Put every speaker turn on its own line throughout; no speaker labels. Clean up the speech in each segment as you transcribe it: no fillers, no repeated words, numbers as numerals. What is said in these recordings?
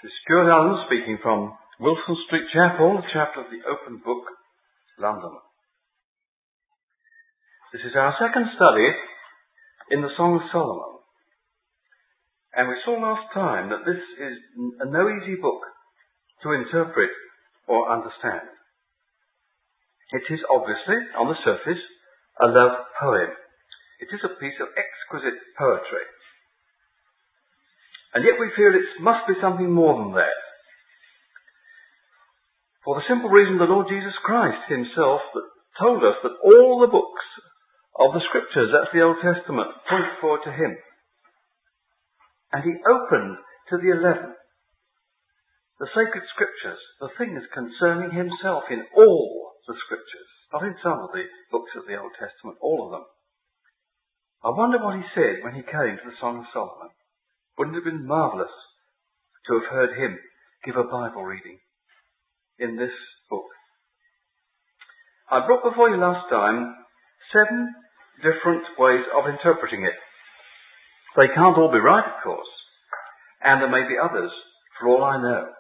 This is Stuart Allen speaking from Wilson Street Chapel, the Chapel of the Open Book, London. This is our second study in the Song of Solomon. And we saw last time that this is no easy book to interpret or understand. It is obviously, on the surface, a love poem. It is a piece of exquisite poetry. And yet we feel it must be something more than that. For the simple reason the Lord Jesus Christ himself told us that all the books of the Scriptures, that's the Old Testament, point forward to him. And he opened to the 11, the sacred Scriptures, the things concerning himself in all the Scriptures, not in some of the books of the Old Testament, all of them. I wonder what he said when he came to the Song of Solomon. Wouldn't it have been marvellous to have heard him give a Bible reading in this book? I brought before you last time 7 different ways of interpreting it. They can't all be right, of course, and there may be others, for all I know.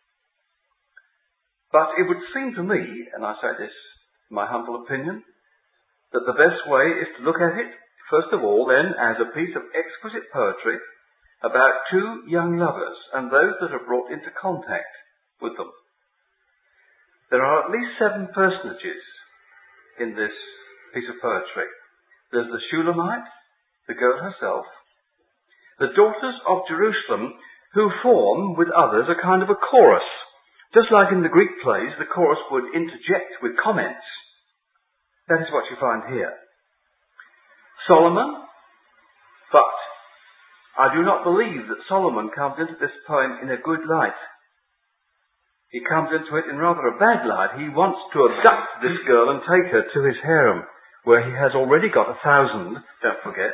But it would seem to me, and I say this in my humble opinion, that the best way is to look at it, first of all, then, as a piece of exquisite poetry about 2 young lovers and those that are brought into contact with them. There are at least 7 personages in this piece of poetry. There's the Shulamite, the girl herself, the daughters of Jerusalem, who form with others a kind of a chorus. Just like in the Greek plays, the chorus would interject with comments. That is what you find here. Solomon, but I do not believe that Solomon comes into this poem in a good light. He comes into it in rather a bad light. He wants to abduct this girl and take her to his harem, where he has already got 1,000, don't forget.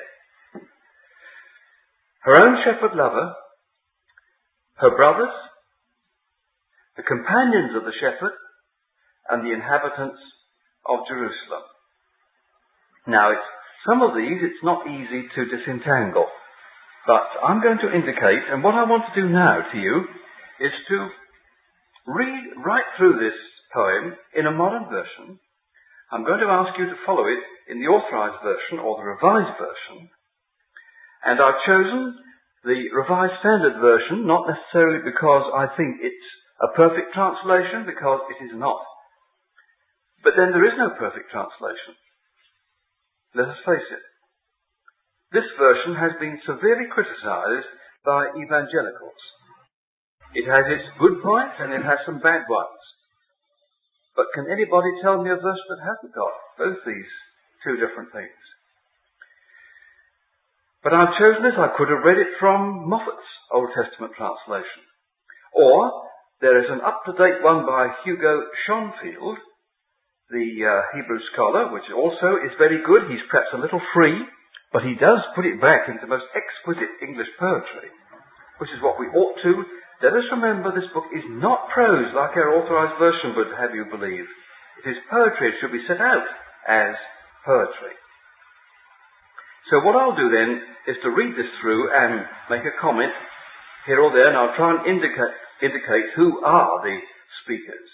Her own shepherd lover, her brothers, the companions of the shepherd, and the inhabitants of Jerusalem. Now, some of these it's not easy to disentangle. But I'm going to indicate, and what I want to do now to you is to read right through this poem in a modern version. I'm going to ask you to follow it in the Authorized Version or the Revised Version. And I've chosen the Revised Standard Version, not necessarily because I think it's a perfect translation, because it is not. But then there is no perfect translation. Let us face it. This version has been severely criticised by evangelicals. It has its good points and it has some bad ones. But can anybody tell me a version that hasn't got both these 2 different things? But I've chosen this. I could have read it from Moffat's Old Testament translation. Or there is an up-to-date one by Hugo Schonfield, the Hebrew scholar, which also is very good. He's perhaps a little free, but he does put it back into the most exquisite English poetry, which is what we ought to. Let us remember this book is not prose like our Authorized Version would have you believe. It is poetry. It should be set out as poetry. So what I'll do then is to read this through and make a comment here or there, and I'll try and indicate who are the speakers.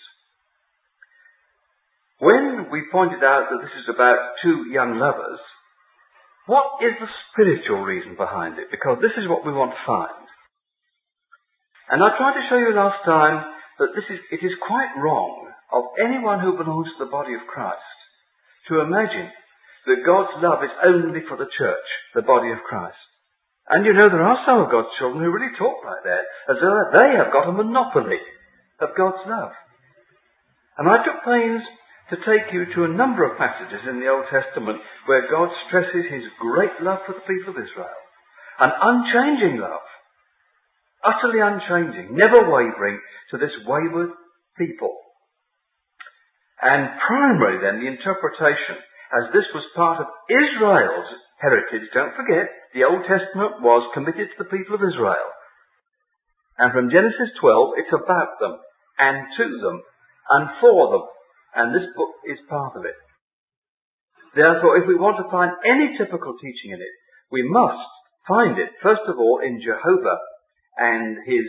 When we pointed out that this is about 2 young lovers, what is the spiritual reason behind it? Because this is what we want to find. And I tried to show you last time that it is quite wrong of anyone who belongs to the body of Christ to imagine that God's love is only for the church, the body of Christ. And you know, there are some of God's children who really talk like that, as though they have got a monopoly of God's love. And I took pains to take you to a number of passages in the Old Testament where God stresses his great love for the people of Israel. An unchanging love. Utterly unchanging, never wavering to this wayward people. And primarily then the interpretation, as this was part of Israel's heritage, don't forget, the Old Testament was committed to the people of Israel. And from Genesis 12, it's about them, and to them, and for them. And this book is part of it. Therefore, if we want to find any typical teaching in it, we must find it, first of all, in Jehovah and his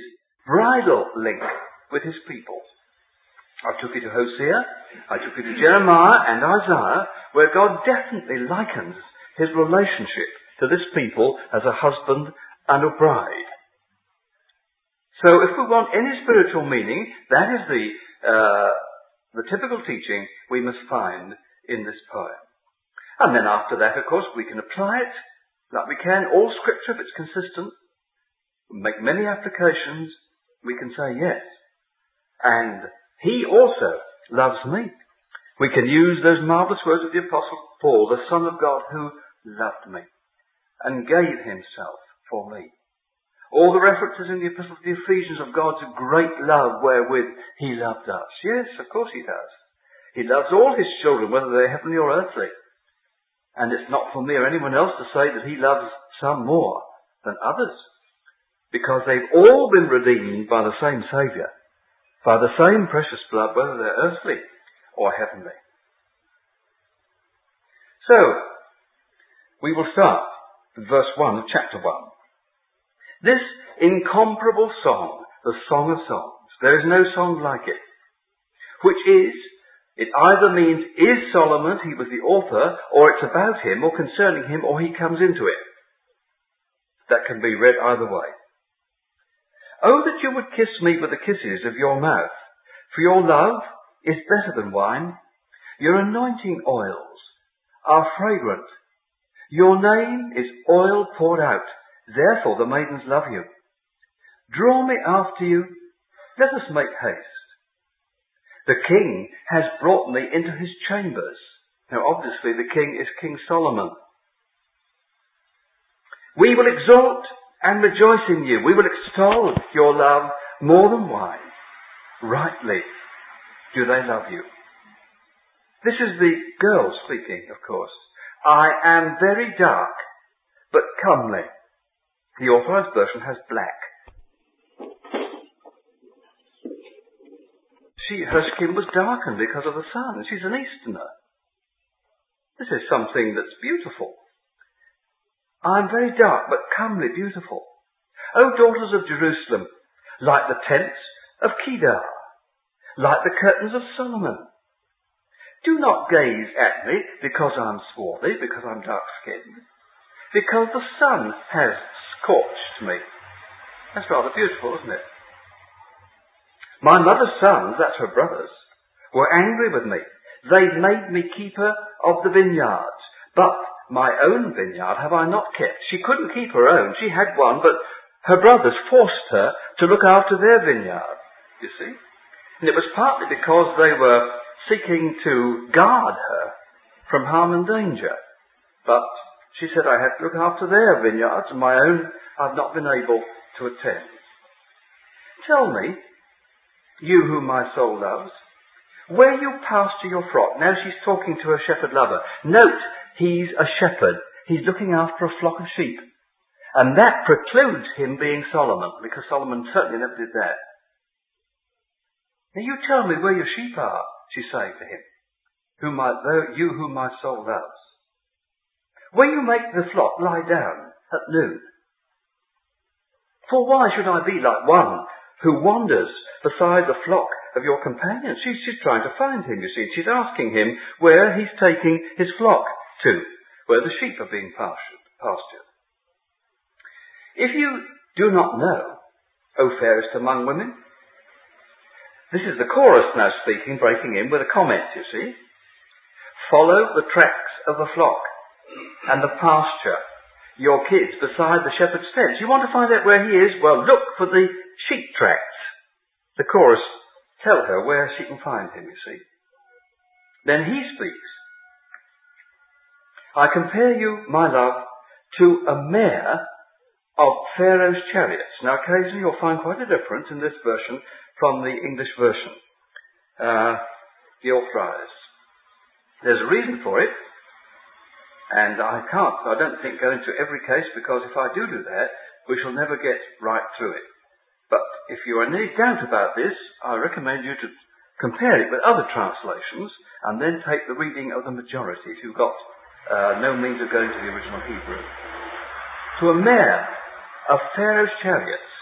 bridal link with his people. I took you to Hosea, I took you to Jeremiah and Isaiah, where God definitely likens his relationship to this people as a husband and a bride. So if we want any spiritual meaning, that is the typical teaching we must find in this poem. And then after that, of course, we can apply it like we can. All scripture, if it's consistent, make many applications, we can say yes. And he also loves me. We can use those marvellous words of the Apostle Paul, the Son of God who loved me and gave himself for me. All the references in the Epistle to the Ephesians of God's great love wherewith he loved us. Yes, of course he does. He loves all his children, whether they're heavenly or earthly. And it's not for me or anyone else to say that he loves some more than others. Because they've all been redeemed by the same Saviour, by the same precious blood, whether they're earthly or heavenly. So, we will start with verse 1 of chapter 1. This incomparable song, the Song of Songs, there is no song like it, which is, it either means, is Solomon, he was the author, or it's about him, or concerning him, or he comes into it. That can be read either way. Oh, that you would kiss me with the kisses of your mouth, for your love is better than wine. Your anointing oils are fragrant. Your name is oil poured out. Therefore the maidens love you. Draw me after you. Let us make haste. The king has brought me into his chambers. Now obviously the king is King Solomon. We will exalt and rejoice in you. We will extol your love more than wine. Rightly do they love you. This is the girl speaking, of course. I am very dark, but comely. The Authorized Version has black. Her skin was darkened because of the sun. She's an Easterner. This is something that's beautiful. I am very dark, but comely, beautiful. O daughters of Jerusalem, like the tents of Kedar, like the curtains of Solomon. Do not gaze at me because I'm swarthy, because I'm dark-skinned, because the sun has scorched me. That's rather beautiful, isn't it? My mother's sons, that's her brothers, were angry with me. They made me keeper of the vineyards, but my own vineyard have I not kept. She couldn't keep her own. She had one, but her brothers forced her to look after their vineyard, you see. And it was partly because they were seeking to guard her from harm and danger. But she said, I have to look after their vineyards, and my own I've not been able to attend. Tell me, you whom my soul loves, where you pasture your flock. Now she's talking to her shepherd lover. Note, he's a shepherd. He's looking after a flock of sheep. And that precludes him being Solomon, because Solomon certainly never did that. Now you tell me where your sheep are, she's saying to him, you whom my soul loves. Where you make the flock lie down at noon. For why should I be like one who wanders beside the flock of your companions? She's trying to find him, you see. She's asking him where he's taking his flock to, where the sheep are being pastured. If you do not know, O fairest among women, this is the chorus now speaking, breaking in with a comment, you see. Follow the tracks of the flock and the pasture, your kids beside the shepherd's fence. You want to find out where he is? Well, look for the sheep tracks. The chorus tell her where she can find him, you see. Then he speaks. I compare you, my love, to a mare of Pharaoh's chariots. Now, occasionally you'll find quite a difference in this version from the English version, the Authorized. There's a reason for it, and I don't think, go into every case, because if I do that, we shall never get right through it. But if you are in any doubt about this, I recommend you to compare it with other translations, and then take the reading of the majority, if you've got no means of going to the original Hebrew. To a mare of Pharaoh's chariots,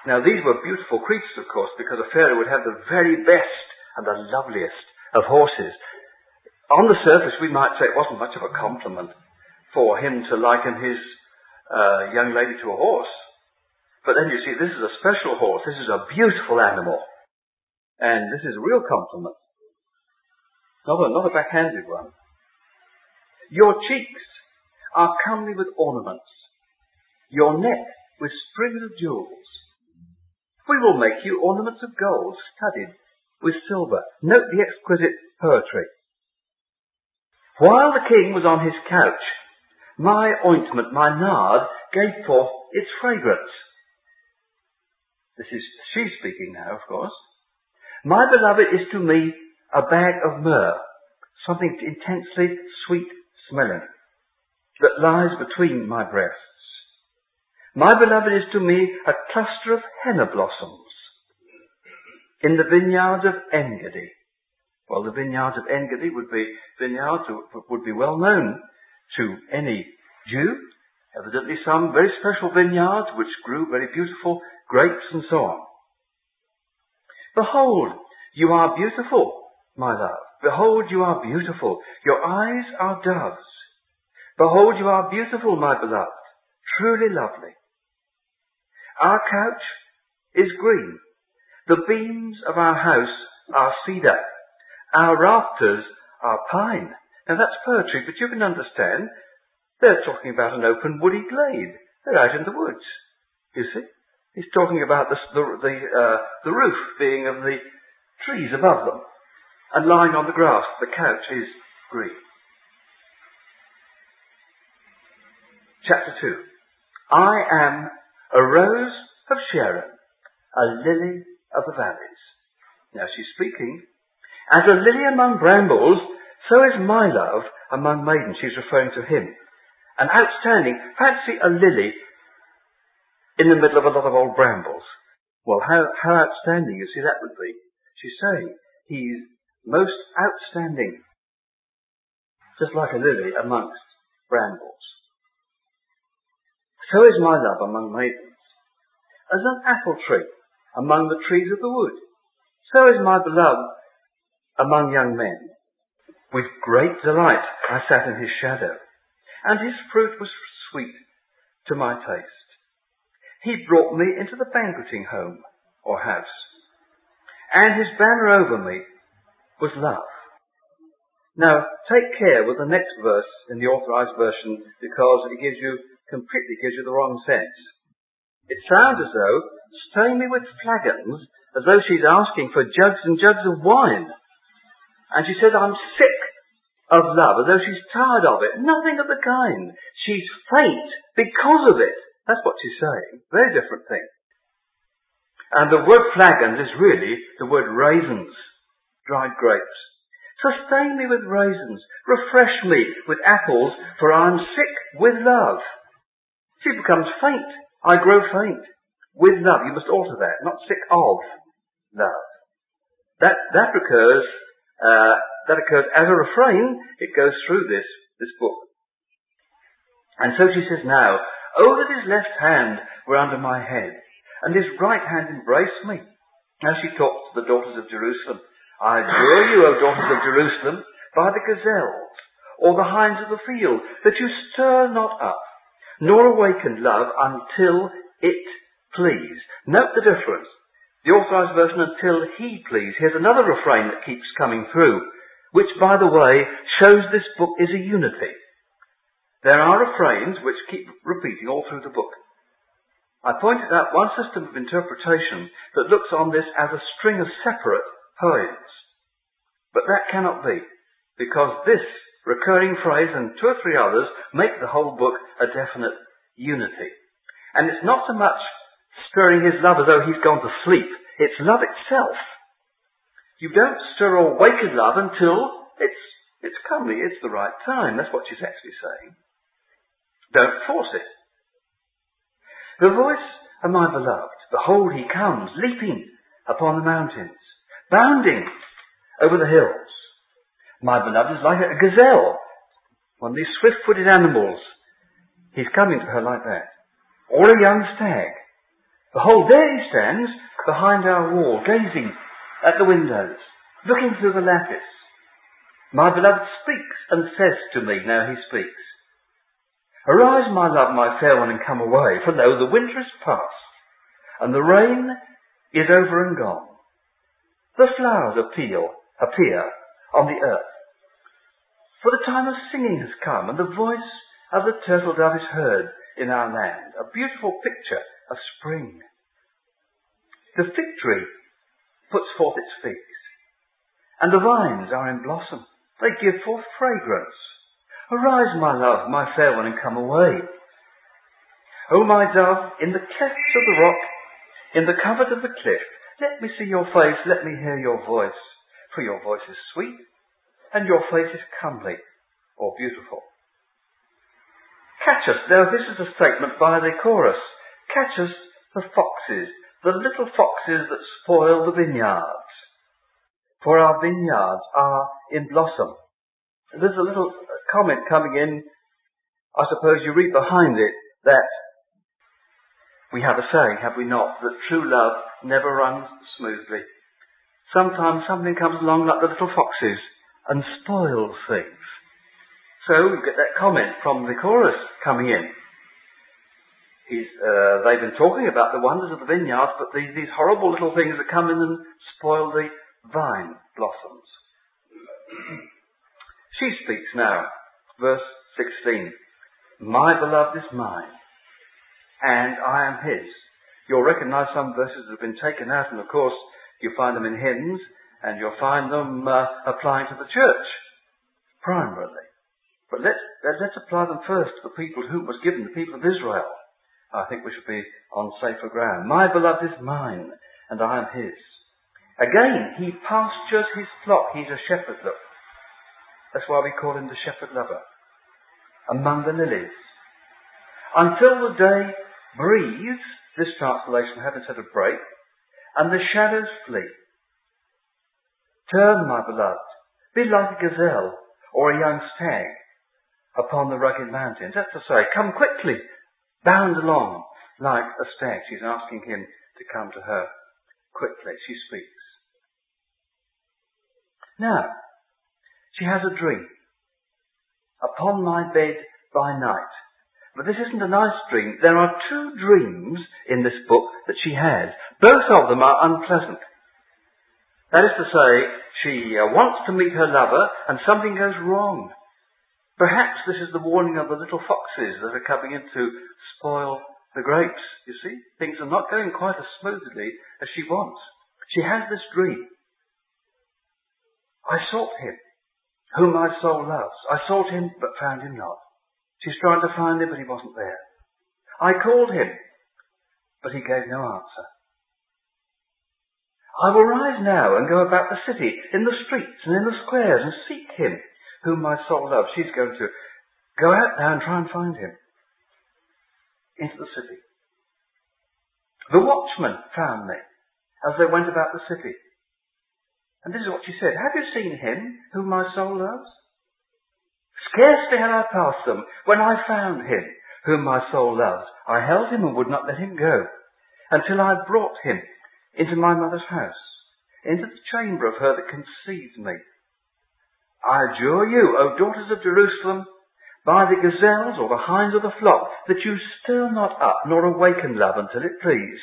Now these were beautiful creatures, of course, because a pharaoh would have the very best and the loveliest of horses. On the surface, we might say it wasn't much of a compliment for him to liken his young lady to a horse. But then you see, this is a special horse. This is a beautiful animal. And this is a real compliment. Not a backhanded one. Your cheeks are comely with ornaments. Your neck with strings of jewels. We will make you ornaments of gold studded with silver. Note the exquisite poetry. While the king was on his couch, my ointment, my nard, gave forth its fragrance. This is she speaking now, of course. My beloved is to me a bag of myrrh, something intensely sweet smelling, that lies between my breasts. My beloved is to me a cluster of henna blossoms in the vineyards of En-Gedi. Well, the vineyards of En-Gedi would be vineyards that would be well known to any Jew. Evidently some very special vineyards which grew very beautiful grapes and so on. Behold, you are beautiful, my love. Behold, you are beautiful. Your eyes are doves. Behold, you are beautiful, my beloved. Truly lovely. Our couch is green. The beams of our house are cedar. Our rafters are pine. Now that's poetry, but you can understand they're talking about an open woody glade. They're out in the woods, you see. He's talking about the roof being of the trees above them and lying on the grass. The couch is green. Chapter 2. I am a rose of Sharon, a lily of the valleys. Now she's speaking. As a lily among brambles, so is my love among maidens. She's referring to him. An outstanding, fancy a lily in the middle of a lot of old brambles. Well, how outstanding you see that would be. She's saying he's most outstanding, just like a lily amongst brambles. So is my love among maidens, as an apple tree among the trees of the wood. So is my beloved among young men. With great delight I sat in his shadow, and his fruit was sweet to my taste. He brought me into the banqueting home, or house, and his banner over me was love. Now, take care with the next verse in the Authorized Version, because it completely gives you the wrong sense. It sounds as though, stirring me with flagons, as though she's asking for jugs and jugs of wine. And she says, I'm sick of love, as though she's tired of it. Nothing of the kind. She's faint because of it. That's what she's saying. Very different thing. And the word flagons is really the word raisins, dried grapes. Sustain me with raisins. Refresh me with apples, for I am sick with love. She becomes faint. I grow faint. With love. You must alter that. Not sick of love. That occurs as a refrain. It goes through this book. And so she says now, oh, that his left hand were under my head, and his right hand embraced me. Now she talks to the daughters of Jerusalem. I adjure you, O daughters of Jerusalem, by the gazelles, or the hinds of the field, that you stir not up, nor awaken love until it please. Note the difference. The Authorized Version, until he please. Here's another refrain that keeps coming through, which, by the way, shows this book is a unity. There are refrains which keep repeating all through the book. I pointed out one system of interpretation that looks on this as a string of separate poems. But that cannot be, because this recurring phrase and two or three others make the whole book a definite unity. And it's not so much stirring his love as though he's gone to sleep. It's love itself. You don't stir or waken love until it's comely, it's the right time. That's what she's actually saying. Don't force it. The voice of my beloved, behold, he comes, leaping upon the mountains, bounding over the hills. My beloved is like a gazelle, one of these swift-footed animals. He's coming to her like that. Or a young stag. Behold, there he stands behind our wall, gazing at the windows, looking through the lattice. My beloved speaks and says to me, now he speaks, Arise, my love, my fair one, and come away, for lo, the winter is past, and the rain is over and gone. The flowers appear on the earth. For the time of singing has come, and the voice of the turtle dove is heard in our land, a beautiful picture of spring. The fig tree puts forth its figs, and the vines are in blossom. They give forth fragrance. Arise, my love, my fair one, and come away. O my dove, in the clefts of the rock, in the covert of the cliff, let me see your face, let me hear your voice. For your voice is sweet, and your face is comely, or beautiful. Catch us. Now this is a statement by the chorus. Catch us the foxes, the little foxes that spoil the vineyards. For our vineyards are in blossom. There's a little comment coming in, I suppose you read behind it, that we have a saying, have we not, that true love never runs smoothly. Sometimes something comes along like the little foxes and spoils things. So we get that comment from the chorus coming in. They've been talking about the wonders of the vineyards, but these horrible little things that come in and spoil the vine blossoms. She speaks now, verse 16. My beloved is mine, and I am his. You'll recognise some verses that have been taken out, and of course you find them in hymns, and you'll find them applying to the church, primarily. But let's apply them first to the people who was given, the people of Israel. I think we should be on safer ground. My beloved is mine, and I am his. Again, he pastures his flock. He's a shepherd, look. That's why we call him the shepherd lover. Among the lilies. Until the day breathes, this translation having said a break, and the shadows flee. Turn, my beloved, be like a gazelle or a young stag upon the rugged mountains. That's to say, come quickly, bound along like a stag. She's asking him to come to her quickly. She speaks. Now, she has a dream. Upon my bed by night. But this isn't a nice dream. There are two dreams in this book that she has. Both of them are unpleasant. That is to say, she wants to meet her lover and something goes wrong. Perhaps this is the warning of the little foxes that are coming in to spoil the grapes. You see, things are not going quite as smoothly as she wants. She has this dream. I sought him, whom my soul loves. I sought him, but found him not. She's trying to find him, but he wasn't there. I called him, but he gave no answer. I will rise now and go about the city, in the streets and in the squares, and seek him, whom my soul loves. She's going to go out now and try and find him. Into the city. The watchmen found me as they went about the city. And this is what she said. Have you seen him whom my soul loves? Scarcely had I passed them when I found him whom my soul loves. I held him and would not let him go until I brought him into my mother's house, into the chamber of her that conceived me. I adjure you, O daughters of Jerusalem, by the gazelles or the hinds of the flock, that you stir not up nor awaken love until it please.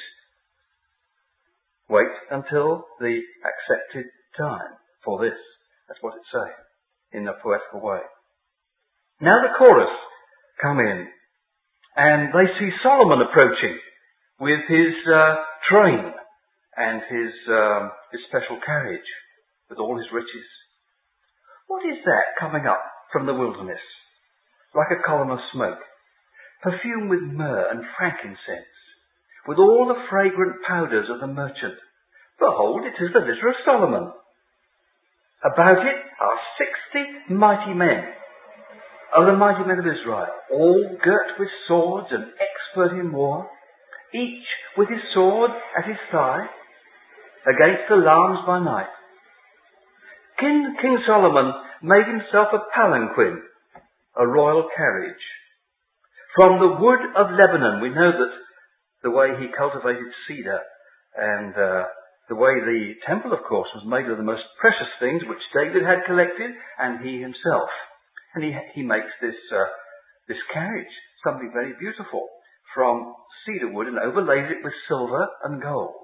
Wait until the accepted time for this. That's what it's saying in a poetical way. Now the chorus come in and they see Solomon approaching with his train and his special carriage with all his riches. What is that coming up from the wilderness? Like a column of smoke, perfumed with myrrh and frankincense, with all the fragrant powders of the merchant. Behold, it is the litter of Solomon. About it are 60 mighty men, of the mighty men of Israel, all girt with swords and expert in war, each with his sword at his thigh, against alarms by night. King Solomon made himself a palanquin, a royal carriage. From the wood of Lebanon, we know that the way he cultivated cedar, and the way the temple, of course, was made of the most precious things which David had collected, and he himself. And he makes this carriage, something very beautiful, from cedar wood, and overlays it with silver and gold.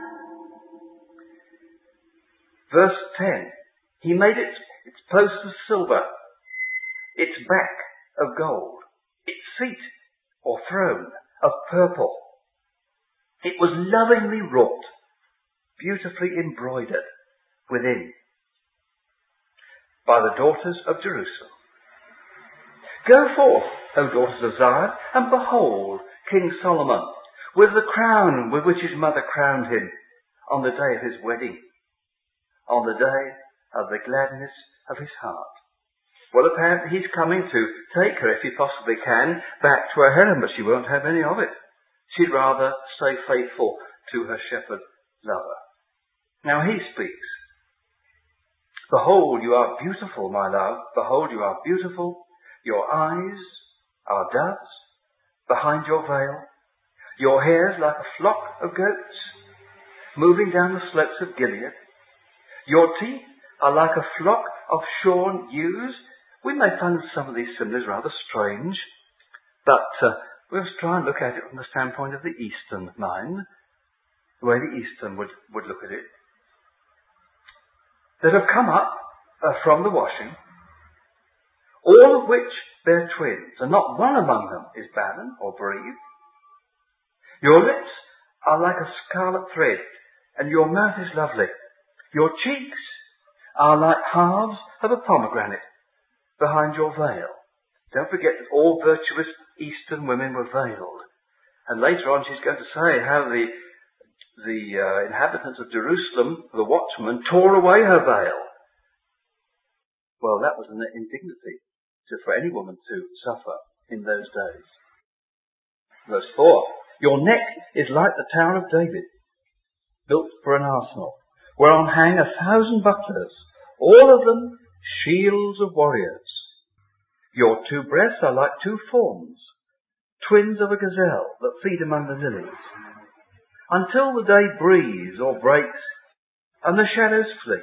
Verse 10, he made its posts of silver, its back of gold, its seat or throne of purple. It was lovingly wrought, beautifully embroidered within by the daughters of Jerusalem. Go forth, O daughters of Zion, and behold King Solomon, with the crown with which his mother crowned him on the day of his wedding, on the day of the gladness of his heart. Well, apparently he's coming to take her, if he possibly can, back to her harem, but she won't have any of it. She'd rather stay faithful to her shepherd lover. Now he speaks. Behold, you are beautiful, my love. Behold, you are beautiful. Your eyes are doves behind your veil. Your hair is like a flock of goats moving down the slopes of Gilead. Your teeth are like a flock of shorn ewes. We may find some of these similes rather strange, but we'll try and look at it from the standpoint of the Eastern mind, the way the Eastern would look at it. That have come up from the washing, all of which bear twins, and not one among them is barren or bereaved. Your lips are like a scarlet thread, and your mouth is lovely. Your cheeks are like halves of a pomegranate behind your veil. Don't forget that all virtuous Eastern women were veiled. And later on she's going to say how the inhabitants of Jerusalem, the watchmen, tore away her veil. Well, that was an indignity for any woman to suffer in those days. Verse 4, your neck is like the Tower of David, built for an arsenal, whereon hang 1,000 bucklers, all of them shields of warriors. Your 2 breasts are like 2 fawns, twins of a gazelle that feed among the lilies. Until the day breathes or breaks, and the shadows flee,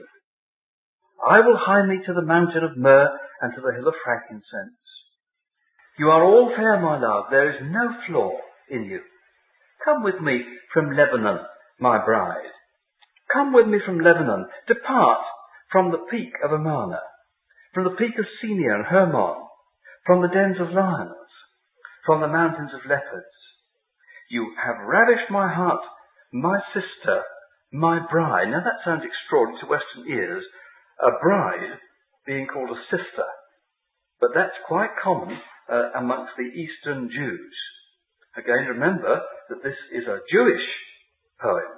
I will hie me to the mountain of myrrh and to the hill of frankincense. You are all fair, my love, there is no flaw in you. Come with me from Lebanon, my bride. Come with me from Lebanon, depart from the peak of Amana, from the peak of Senir and Hermon, from the dens of lions, from the mountains of leopards. You have ravished my heart, my sister, my bride. Now that sounds extraordinary to Western ears, a bride being called a sister. But that's quite common amongst the Eastern Jews. Again, remember that this is a Jewish poem,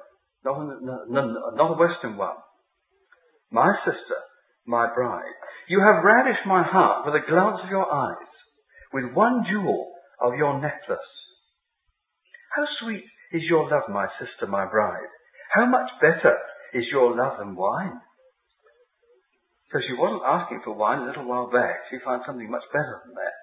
not a Western one. My sister, my bride, you have ravished my heart with a glance of your eyes, with one jewel of your necklace. How sweet is your love, my sister, my bride. How much better is your love than wine. So she wasn't asking for wine a little while back. She found something much better than that.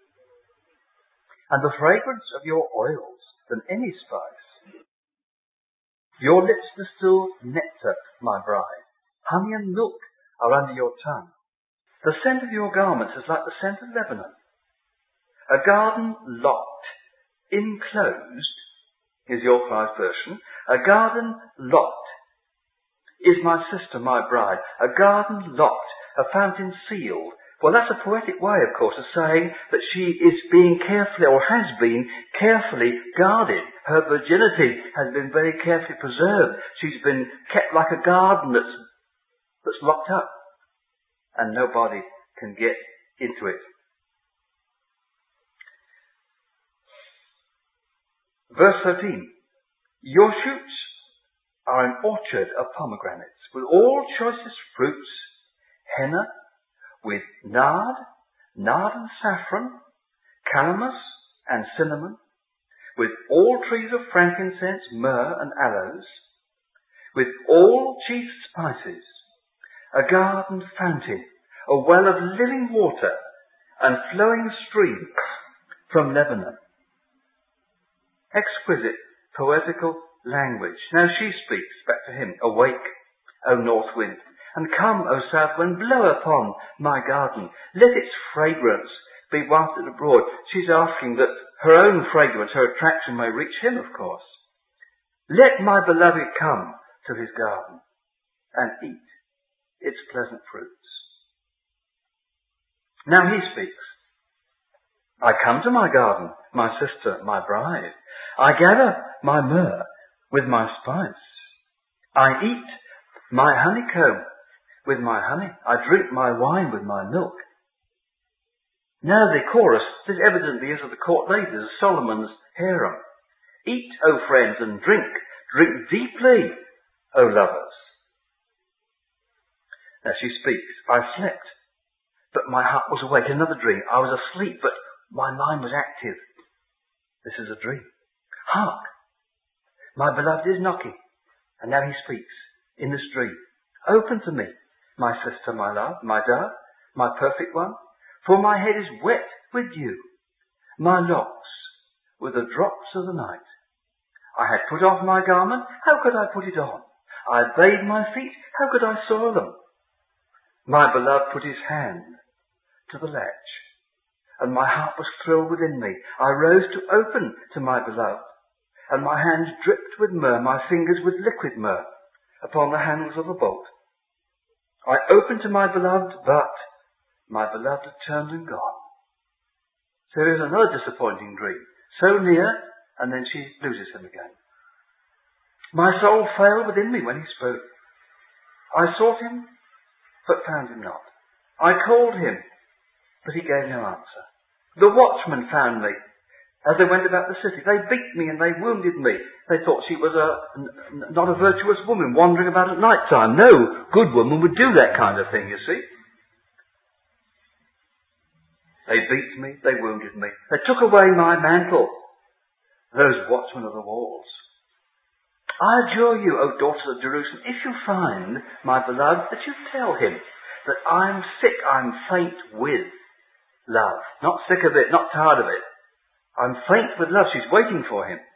And the fragrance of your oils than any spice. Your lips distill nectar, my bride. Honey and milk are under your tongue. The scent of your garments is like the scent of Lebanon. A garden locked, enclosed, is your Revised Version. A garden locked is my sister, my bride. A garden locked, a fountain sealed. Well, that's a poetic way, of course, of saying that she is being carefully, or has been carefully guarded. Her virginity has been very carefully preserved. She's been kept like a garden that's locked up, and nobody can get into it. Verse 13. Your shoots are an orchard of pomegranates, with all choicest fruits, henna, with nard and saffron, calamus and cinnamon, with all trees of frankincense, myrrh and aloes, with all chief spices, a garden fountain, a well of living water, and flowing streams from Lebanon. Exquisite poetical language. Now she speaks back to him. Awake, O north wind, and come, O south wind, blow upon my garden. Let its fragrance be wafted abroad. She's asking that her own fragrance, her attraction may reach him, of course. Let my beloved come to his garden and eat its pleasant fruits. Now he speaks. I come to my garden, my sister, my bride. I gather my myrrh with my spice. I eat my honeycomb with my honey. I drink my wine with my milk. Now the chorus, this evidently is of the court ladies of Solomon's harem. Eat, O friends, and drink. Drink deeply, O lovers. Now she speaks. I slept, but my heart was awake. Another dream. I was asleep, but my mind was active. This is a dream. Hark! My beloved is knocking. And now he speaks in this dream. Open to me, my sister, my love, my dove, my perfect one. For my head is wet with dew, my locks with the drops of the night. I had put off my garment, how could I put it on? I had bathed my feet, how could I soil them? My beloved put his hand to the latch, and my heart was thrilled within me. I rose to open to my beloved, and my hands dripped with myrrh, my fingers with liquid myrrh, upon the handles of a bolt. I opened to my beloved, but my beloved had turned and gone. So there is another disappointing dream. So near, and then she loses him again. My soul failed within me when he spoke. I sought him, but found him not. I called him, but he gave no answer. The watchmen found me as they went about the city. They beat me and they wounded me. They thought she was not a virtuous woman wandering about at night time. No good woman would do that kind of thing, you see. They beat me, they wounded me. They took away my mantle, those watchmen of the walls. I adjure you, O daughters of Jerusalem, if you find my beloved, that you tell him that I'm sick, I'm faint with love. Not sick of it, not tired of it. I'm faint with love. She's waiting for him.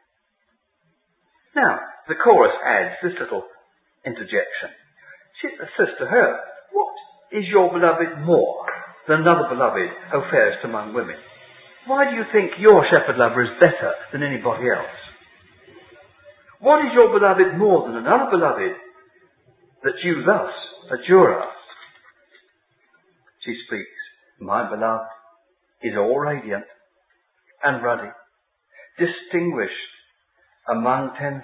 Now, the chorus adds this little interjection. She says to her, what is your beloved more than another beloved, O fairest among women? Why do you think your shepherd lover is better than anybody else? What is your beloved more than another beloved, that you thus adjure us? She speaks, my beloved is all radiant and ruddy, distinguished among 10,000.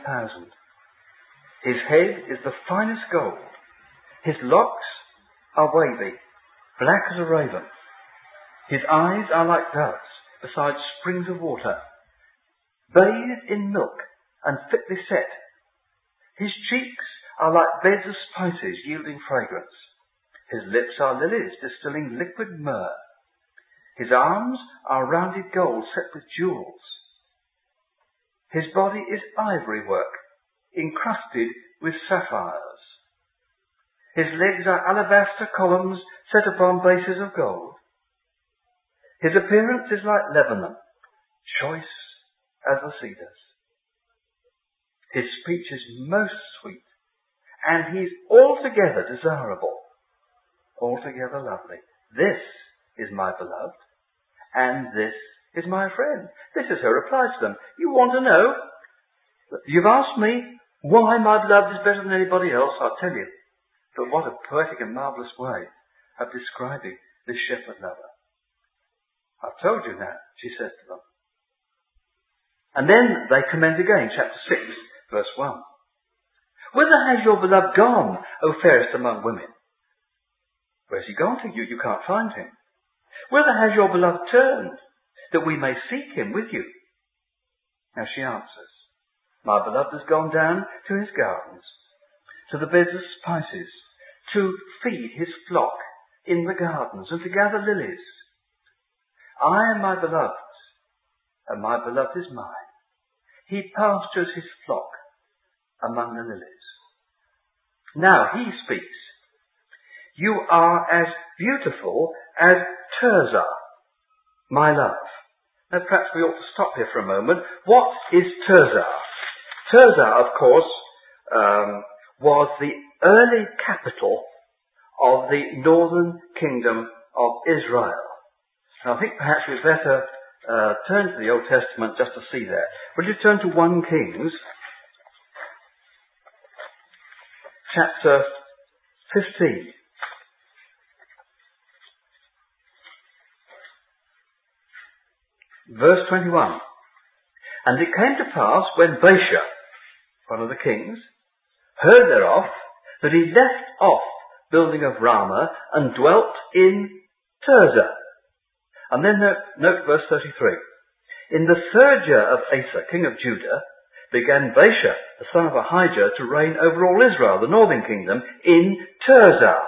His head is the finest gold. His locks are wavy, black as a raven. His eyes are like doves beside springs of water, bathed in milk and thickly set. His cheeks are like beds of spices yielding fragrance. His lips are lilies distilling liquid myrrh. His arms are rounded gold set with jewels. His body is ivory work, encrusted with sapphires. His legs are alabaster columns set upon bases of gold. His appearance is like Lebanon, choice as the cedars. His speech is most sweet, and he's altogether desirable, altogether lovely. This is my beloved, and this is my friend. This is her reply to them. You want to know? You've asked me why my beloved is better than anybody else. I'll tell you. But what a poetic and marvellous way of describing this shepherd lover. I've told you that, she says to them. And then they commend again, chapter 6, verse 1. Whither has your beloved gone, O fairest among women? Where's he gone to? You can't find him. Whither has your beloved turned, that we may seek him with you? Now she answers, my beloved has gone down to his gardens, to the beds of spices, to feed his flock in the gardens, and to gather lilies. I am my beloved's, and my beloved is mine. He pastures his flock among the lilies. Now he speaks. You are as beautiful as Tirzah, my love. Now perhaps we ought to stop here for a moment. What is Tirzah? Tirzah, of course, was the early capital of the northern kingdom of Israel. And I think perhaps we'd better turn to the Old Testament just to see that. Will you turn to 1 Kings, chapter 15. Verse 21. And it came to pass when Baasha, one of the kings, heard thereof, that he left off building of Ramah and dwelt in Tirzah. And then note verse 33. In the 3rd year of Asa, king of Judah, began Baasha, the son of Ahijah, to reign over all Israel, the northern kingdom, in Tirzah.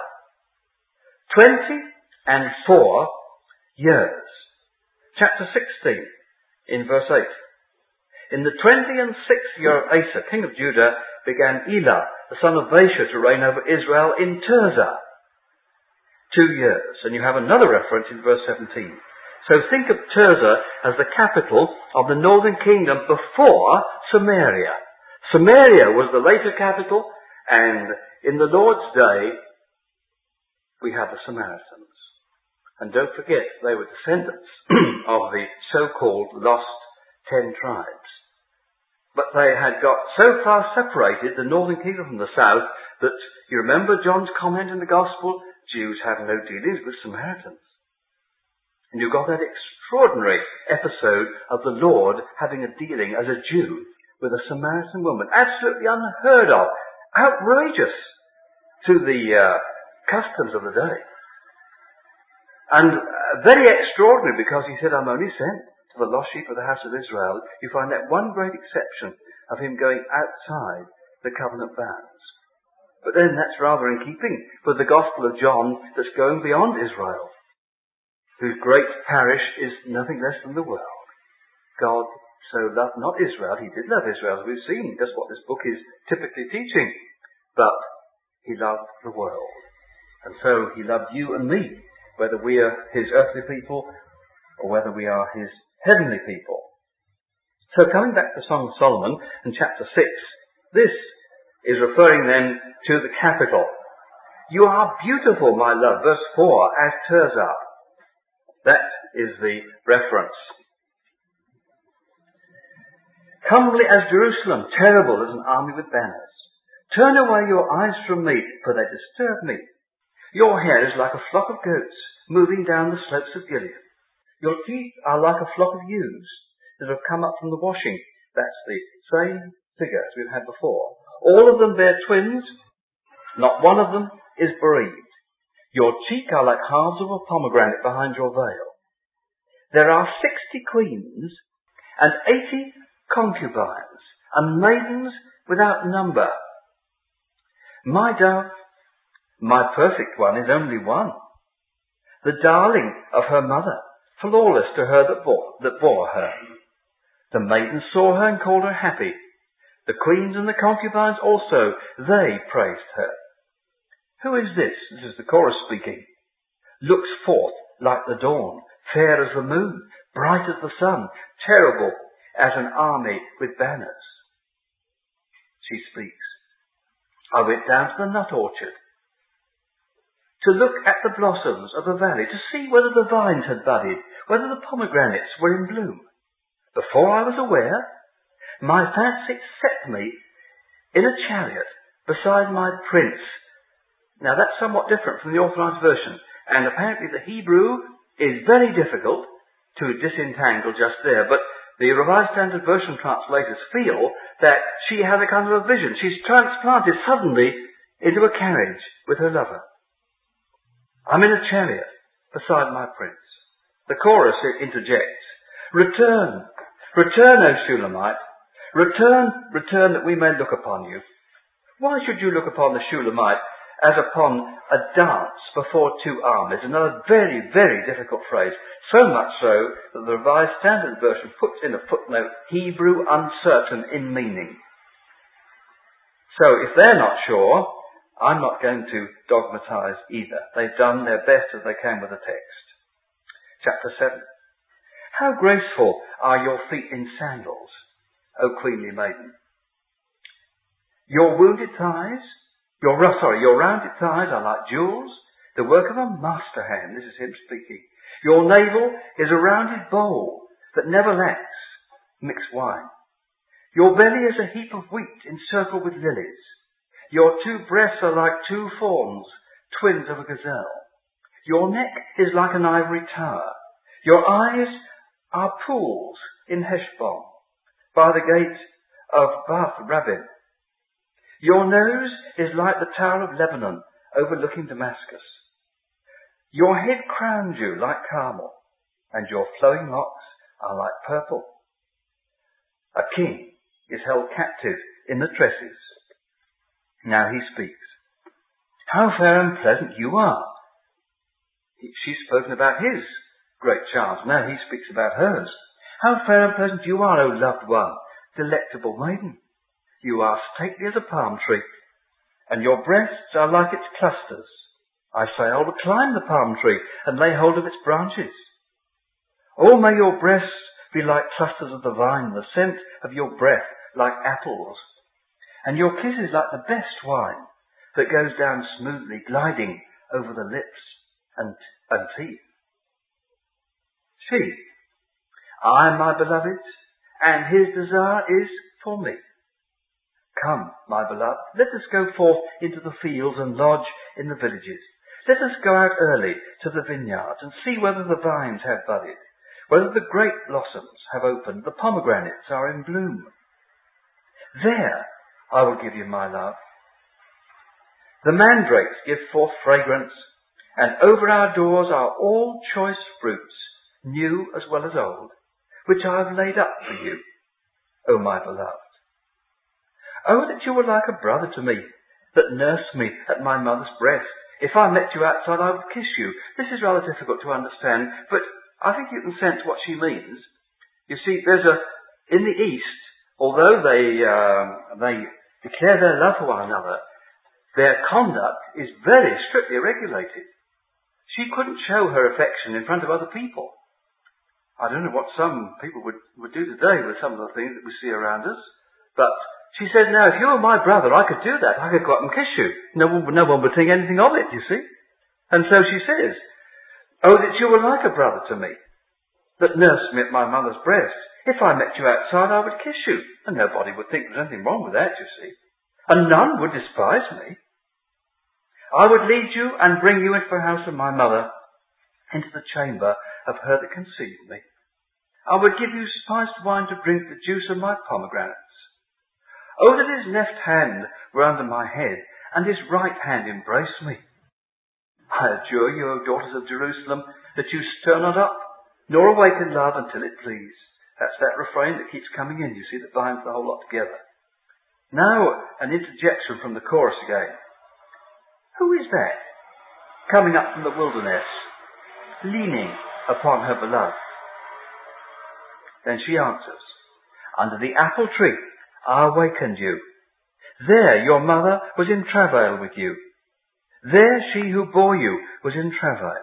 24 years. Chapter 16, in verse 8. In the 26th year of Asa, king of Judah, began Elah, the son of Baasha, to reign over Israel in Tirzah. 2 years. And you have another reference in verse 17. So think of Tirzah as the capital of the northern kingdom before Samaria. Samaria was the later capital, and in the Lord's day, we have the Samaritans. And don't forget, they were descendants of the so-called lost 10 tribes. But they had got so far separated, the northern kingdom from the south, that you remember John's comment in the Gospel, Jews have no dealings with Samaritans. And you've got that extraordinary episode of the Lord having a dealing as a Jew with a Samaritan woman. Absolutely unheard of. Outrageous to the customs of the day. And very extraordinary because he said, I'm only sent to the lost sheep of the house of Israel. You find that one great exception of him going outside the covenant bounds. But then that's rather in keeping with the Gospel of John that's going beyond Israel, whose great parish is nothing less than the world. God so loved not Israel. He did love Israel, as we've seen. That's what this book is typically teaching. But he loved the world. And so he loved you and me, whether we are his earthly people or whether we are his heavenly people. So coming back to Song of Solomon in chapter 6, this is referring then to the capital. You are beautiful, my love, verse 4, as Tirzah. That is the reference. Comely as Jerusalem, terrible as an army with banners. Turn away your eyes from me, for they disturb me. Your hair is like a flock of goats, moving down the slopes of Gilead. Your teeth are like a flock of ewes that have come up from the washing. That's the same figure as we've had before. All of them bear twins. Not one of them is bereaved. Your cheek are like halves of a pomegranate behind your veil. There are 60 queens and 80 concubines and maidens without number. My dove, my perfect one, is only one, the darling of her mother, flawless to her that bore her. The maidens saw her and called her happy. The queens and the concubines also, they praised her. Who is this? This is the chorus speaking. Looks forth like the dawn, fair as the moon, bright as the sun, terrible as an army with banners. She speaks. I went down to the nut orchard to look at the blossoms of the valley, to see whether the vines had budded, whether the pomegranates were in bloom. Before I was aware, my fancy set me in a chariot beside my prince. Now that's somewhat different from the Authorized Version, and apparently the Hebrew is very difficult to disentangle just there, but the Revised Standard Version translators feel that she has a kind of a vision. She's transplanted suddenly into a carriage with her lover. I'm in a chariot beside my prince. The chorus interjects, Return, return, O Shulamite. Return, return, that we may look upon you. Why should you look upon the Shulamite as upon a dance before two armies? Another very, very difficult phrase. So much so that the Revised Standard Version puts in a footnote, Hebrew uncertain in meaning. So if they're not sure, I'm not going to dogmatize either. They've done their best as they can with the text. Chapter 7. How graceful are your feet in sandals, O queenly maiden. Your wounded thighs, your rounded thighs are like jewels, the work of a master hand. This is him speaking. Your navel is a rounded bowl that never lacks mixed wine. Your belly is a heap of wheat encircled with lilies. Your two breasts are like two fawns, twins of a gazelle. Your neck is like an ivory tower. Your eyes are pools in Heshbon, by the gate of Bath Rabbim. Your nose is like the tower of Lebanon, overlooking Damascus. Your head crowns you like Carmel, and your flowing locks are like purple. A king is held captive in the tresses. Now he speaks. How fair and pleasant you are. She's spoken about his great charms. Now he speaks about hers. How fair and pleasant you are, O loved one, delectable maiden. You are stately as a palm tree, and your breasts are like its clusters. I say, I will climb the palm tree and lay hold of its branches. Oh, may your breasts be like clusters of the vine, the scent of your breath like apples, and your kisses like the best wine that goes down smoothly, gliding over the lips and teeth. She, I am my beloved's, and his desire is for me. Come, my beloved, let us go forth into the fields and lodge in the villages. Let us go out early to the vineyards and see whether the vines have budded, whether the grape blossoms have opened, the pomegranates are in bloom. There I will give you my love. The mandrakes give forth fragrance, and over our doors are all choice fruits, new as well as old, which I have laid up for you, O my beloved. Oh, that you were like a brother to me, that nursed me at my mother's breast. If I met you outside, I would kiss you. This is rather difficult to understand, but I think you can sense what she means. You see, in the East, although they declare their love for one another, their conduct is very strictly regulated. She couldn't show her affection in front of other people. I don't know what some people would do today with some of the things that we see around us, but she said, now, if you were my brother, I could do that. I could go up and kiss you. No one would think anything of it, you see. And so she says, oh, that you were like a brother to me, that nursed me at my mother's breast. If I met you outside, I would kiss you. And nobody would think there's anything wrong with that, you see. And none would despise me. I would lead you and bring you into the house of my mother, into the chamber of her that conceived me. I would give you spiced wine to drink, the juice of my pomegranates. Oh, that his left hand were under my head, and his right hand embrace me. I adjure you, O daughters of Jerusalem, that you stir not up, nor awaken love until it please. That's that refrain that keeps coming in, you see, that binds the whole lot together. Now, an interjection from the chorus again. Who is that coming up from the wilderness, leaning upon her beloved? Then she answers, under the apple tree I awakened you. There your mother was in travail with you. There she who bore you was in travail.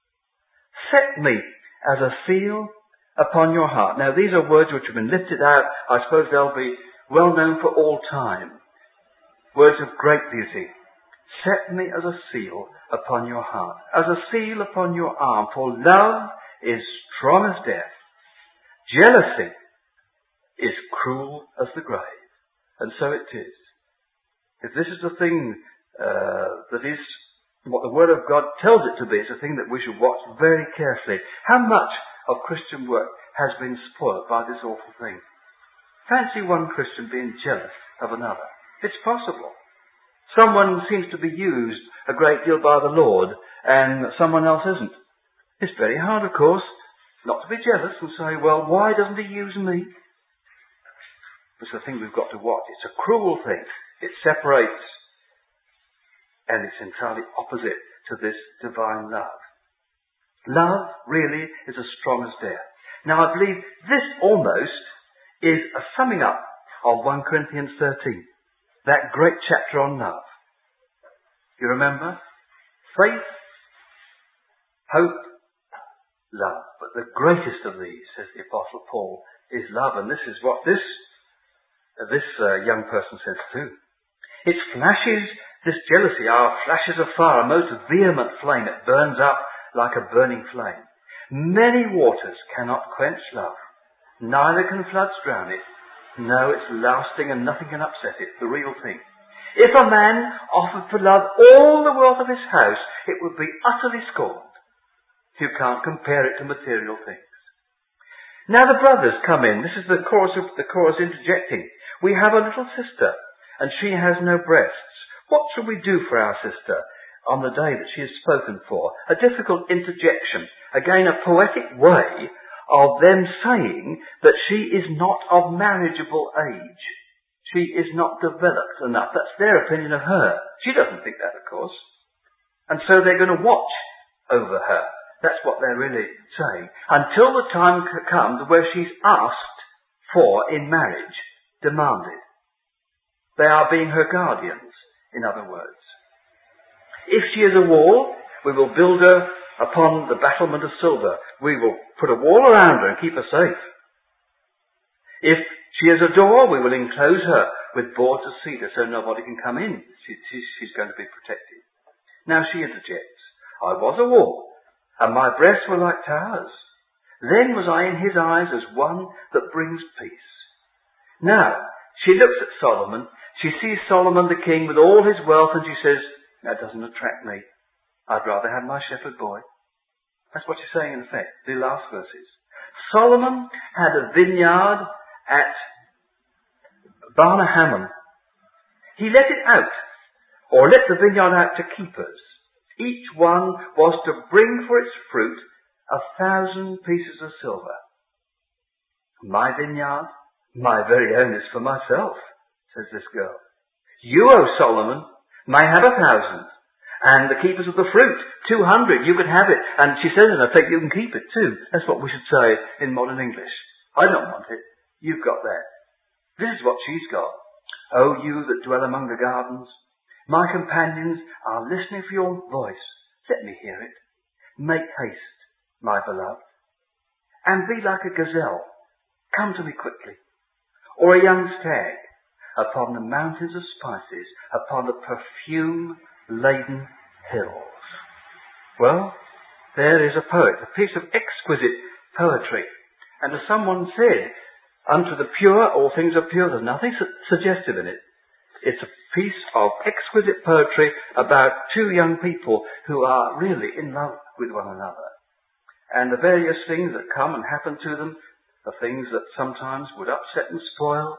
Set me as a seal upon your heart. Now these are words which have been lifted out. I suppose they'll be well known for all time. Words of great beauty. Set me as a seal upon your heart, as a seal upon your arm, for love is strong as death. Jealousy is cruel as the grave. And so it is. If this is the thing that is what the Word of God tells it to be, it's a thing that we should watch very carefully. How much of Christian work has been spoiled by this awful thing? Fancy one Christian being jealous of another. It's possible. Someone seems to be used a great deal by the Lord, and someone else isn't. It's very hard, of course, not to be jealous and say, well, why doesn't he use me? It's the thing we've got to watch. It's a cruel thing. It separates, and it's entirely opposite to this divine love. Love really is as strong as death. Now I believe this almost is a summing up of 1 Corinthians 13, that great chapter on love. You remember? Faith, hope, love. But the greatest of these, says the Apostle Paul, is love. And this is what this young person says too. It flashes, this jealousy, flashes of fire, a most vehement flame. It burns up like a burning flame. Many waters cannot quench love. Neither can floods drown it. No, it's lasting and nothing can upset it, the real thing. If a man offered for love all the wealth of his house, it would be utterly scorned. You can't compare it to material things. Now the brothers come in. This is the chorus interjecting. We have a little sister, and she has no breasts. What shall we do for our sister on the day that she is spoken for? A difficult interjection. Again, a poetic way of them saying that she is not of marriageable age. She is not developed enough. That's their opinion of her. She doesn't think that, of course. And so they're going to watch over her. That's what they're really saying. Until the time comes where she's asked for in marriage, demanded. They are being her guardians, in other words. If she is a wall, we will build her upon the battlement of silver. We will put a wall around her and keep her safe. If she is a door, we will enclose her with boards of cedar so nobody can come in. She's going to be protected. Now she interjects. I was a wall, and my breasts were like towers. Then was I in his eyes as one that brings peace. Now, she looks at Solomon. She sees Solomon the king with all his wealth, and she says, that doesn't attract me. I'd rather have my shepherd boy. That's what she's saying in effect, the last verses. Solomon had a vineyard at Barnahammon. He let it out, or let the vineyard out to keepers. Each one was to bring for its fruit 1,000 pieces of silver. My vineyard, my very own, is for myself, says this girl. You, O Solomon, may have 1,000. And the keepers of the fruit, 200, you could have it. And she says in effect, you can keep it too. That's what we should say in modern English. I don't want it. You've got that. This is what she's got. Oh, you that dwell among the gardens, my companions are listening for your voice. Let me hear it. Make haste, my beloved, and be like a gazelle. Come to me quickly. Or a young stag upon the mountains of spices, upon the perfume-laden hills. Well, there is a poet, a piece of exquisite poetry. And as someone said, unto the pure all things are pure. There's nothing suggestive in it. It's a piece of exquisite poetry about two young people who are really in love with one another. And the various things that come and happen to them are things that sometimes would upset and spoil.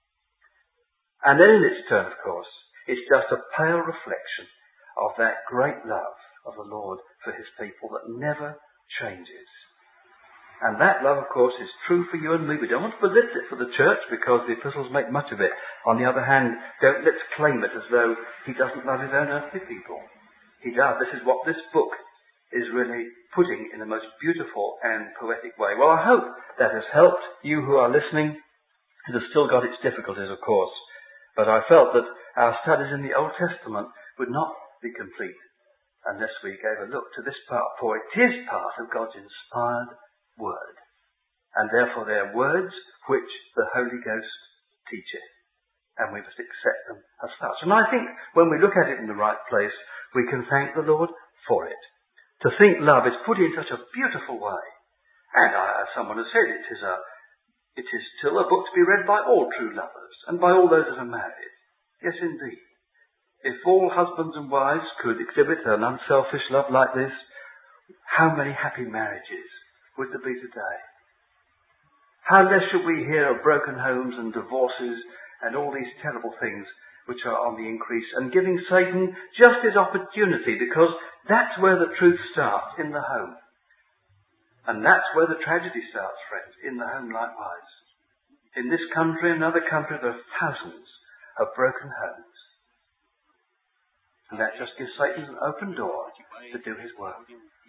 And then in its turn, of course, it's just a pale reflection of that great love of the Lord for his people that never changes. And that love, of course, is true for you and me. We don't want to belittle it for the church because the epistles make much of it. On the other hand, let's claim it as though he doesn't love his own earthly people. He does. This is what this book is really putting in the most beautiful and poetic way. Well, I hope that has helped you who are listening. It has still got its difficulties, of course. But I felt that our studies in the Old Testament would not be complete unless we gave a look to this part, for it is part of God's inspired word. And therefore they are words which the Holy Ghost teacheth. And we must accept them as such. And I think when we look at it in the right place, we can thank the Lord for it. To think love is put in such a beautiful way. And as someone has said, it is still a book to be read by all true lovers and by all those that are married. Yes, indeed. If all husbands and wives could exhibit an unselfish love like this, how many happy marriages would there be today? How less should we hear of broken homes and divorces and all these terrible things which are on the increase, and giving Satan just his opportunity, because that's where the truth starts, in the home. And that's where the tragedy starts, friends, in the home likewise. In this country and other countries there are thousands of broken homes. And that just gives Satan an open door to do his work.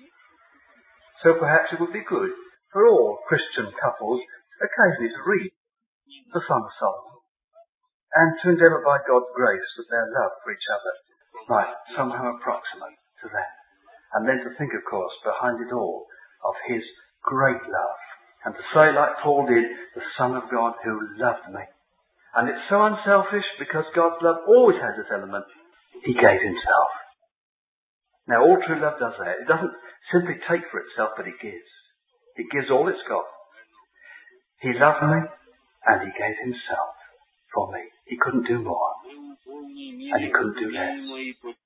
So perhaps it would be good for all Christian couples occasionally to read the Song of Solomon and to endeavour by God's grace that their love for each other might somehow approximate to that. And then to think, of course, behind it all of his great love. And to say, like Paul did, the Son of God who loved me And it's so unselfish because God's love always has this element. He gave himself. Now all true love does that. It doesn't simply take for itself, but it gives. It gives all it's got. He loved me and he gave himself for me. He couldn't do more. And he couldn't do less.